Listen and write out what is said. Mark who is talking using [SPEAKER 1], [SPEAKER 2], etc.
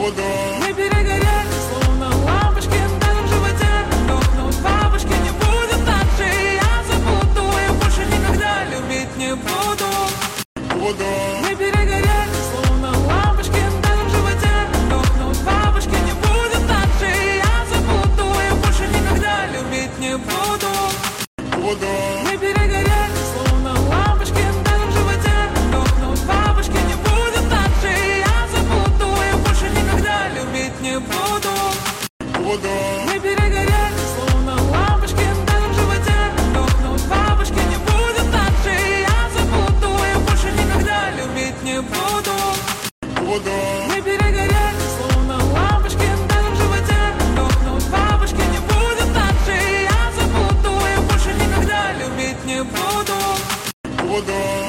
[SPEAKER 1] Мы перегорели, словно лампочки в моем животе. Дохнут бабочки, не будет так же, я забуду. Я больше никогда любить не буду. Мы перегорели, словно лампочки в моем животе. Дохнут бабочки, не будет так же, я забуду. Я больше никогда любить не буду. Мы перегорели, словно лампочки в моем животе. Дохнут бабочки, не будет так же, я забуду. Я больше никогда любить не буду. Мы перегорели, словно лампочки в моем животе. Дохнут бабочки, не будет так же, я забуду. Я больше никогда любить не буду. Мы перегорели, словно лампочки в моем животе. Дохнут бабочки, не будет так же, я забуду. Я больше никогда любить не буду.